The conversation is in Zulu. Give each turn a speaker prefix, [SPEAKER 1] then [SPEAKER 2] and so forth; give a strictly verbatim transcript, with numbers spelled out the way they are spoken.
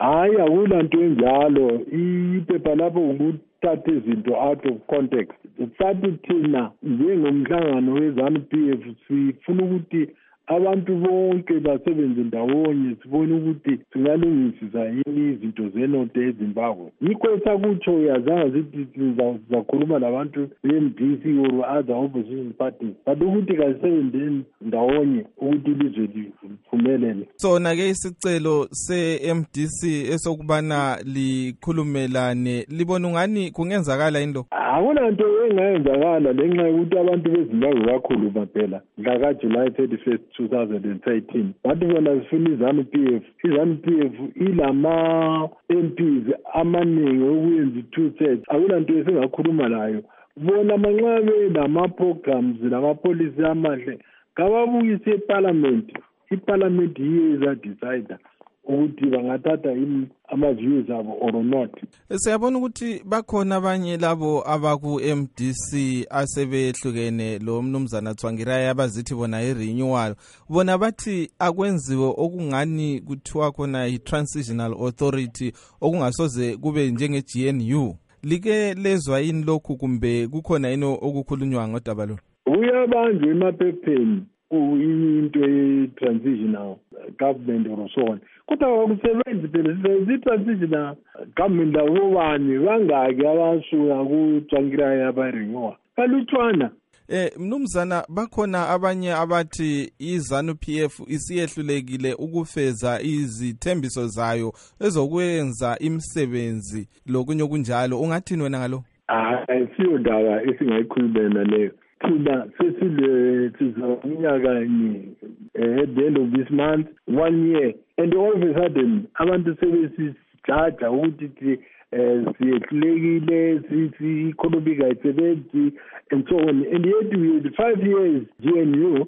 [SPEAKER 1] Hayi akulanto enjalo, iphepha lapho ukuthatha izinto out of context. Sathi thina njengomhlangano weZANU P F sifuna ukuthi abantu bonke basebenze ndawonye sibone ukuthi singalungisisa yini izinto zenote eZimbabwe. Yikho esakutsho uyazanga zithi sizakhuluma labantu be-M D C or other opposition parties, but ukuthi kasebenzeni ndawonye ukuthi ilizwe liphumelele.
[SPEAKER 2] Sona-ke isicelo se-M D C esokubana likhulumelane libona ungani kungenzakala into?
[SPEAKER 1] Akunanto engayenzakala ngenxa yokuthi abantu beZimbabwe bakhuluma phela mhla ka-July thirty-first two thousand thirteen. Bathi bona sifuna iZANU P F. iZANU P F ilama M Ps amaningi okuyenza i-two thirds. Akulanto esingakhuluma layo. Bona manxabe nama-programs nama-policy amahle kababuyise eParliament. iParliament yiyo ezadecide ukuthi bangathatha ama-views abo or not.
[SPEAKER 2] Siyabona ukuthi bakhona abanye labo abaku-M D C asebehlukene lo mnumzana Tsvangirai abazithi bona i-renewal. Bona bathi akwenziwe okungani kuthiwa khona i-transitional authority okungasoze kube njenge-G N U. Like lezwa yini lokhu kumbe kukhona yini okukhulunywa ngodaba lo?
[SPEAKER 1] Uyabanjwe emaphepheni into ye-transitional government or so on. Kodwa akusebenzi phela i-transitional government labobani bangaki abasuka kuTsvangirai abarenyowa kalutshwana.
[SPEAKER 2] Eh mnumzana bakhona abanye abathi iZANU P F isiyehlulekile ukufeza izithembiso zayo ezokwenza imisebenzi lokunye okunjalo. Ungathini wena ngalo?
[SPEAKER 1] Hayi siyo ndaba esingayikhulumela leyo. Thina sesile sizaminyaka ni at the end of this month one year, and all of a sudden abantu sebesijaja ukuthi siyehlulekile sisi economic ayisebenzi and so on, and yet we had five years G N U